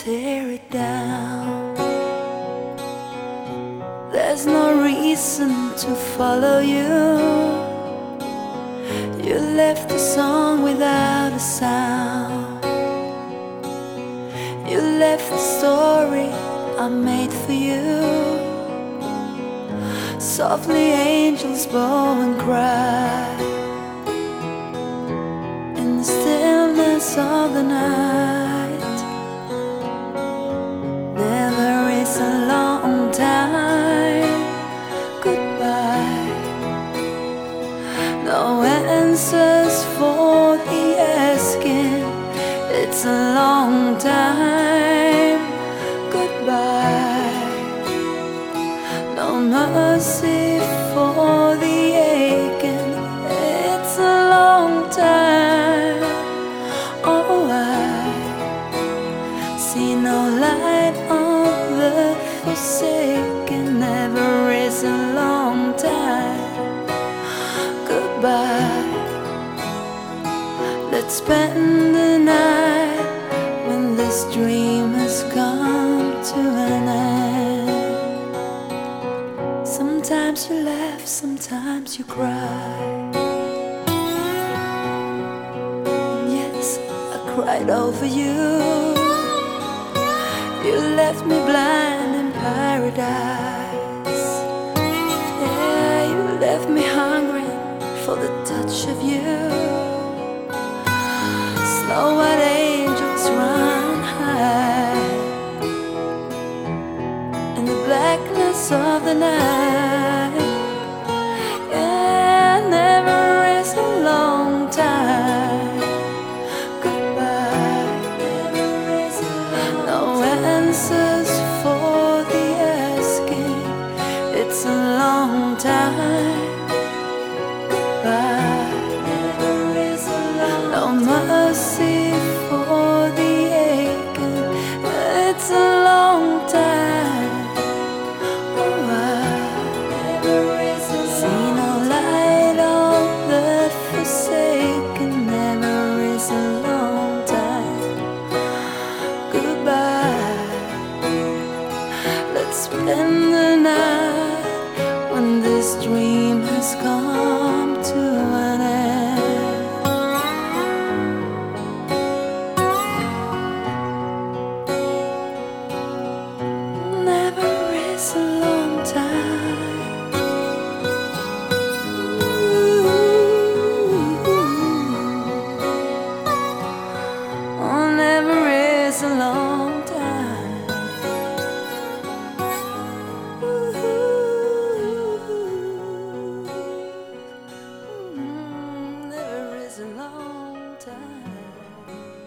tear it down. There's no reason to follow you. You left the song without a sound. You left the story I made for you. Softly angels bow and cry in the stillness of the night. Never is a long time goodbye. No answers for the asking. It's a long time goodbye. No mercy for the aching. It's a long time. Oh, I see no light on the forsaken. Never is a long time goodbye. Let's spend the night when this dream has come to an end. Sometimes you laugh, sometimes you cry. And yes, I cried over you. You left me blind in paradise. Yeah, you left me hungry for the touch of you. Snow-white angels run high in the blackness of the night. Yeah, never is a long time goodbye. Never is a long no answers for the asking. It's a long time goodbye. Never is a long no mercy for the aching. It's a long time. Oh, I never is a see no light on the forsaken. Never is a long time goodbye. Let's spend the night when this dream has come to an end. Never is a long time. Oh, never is a long time. Never is a long time.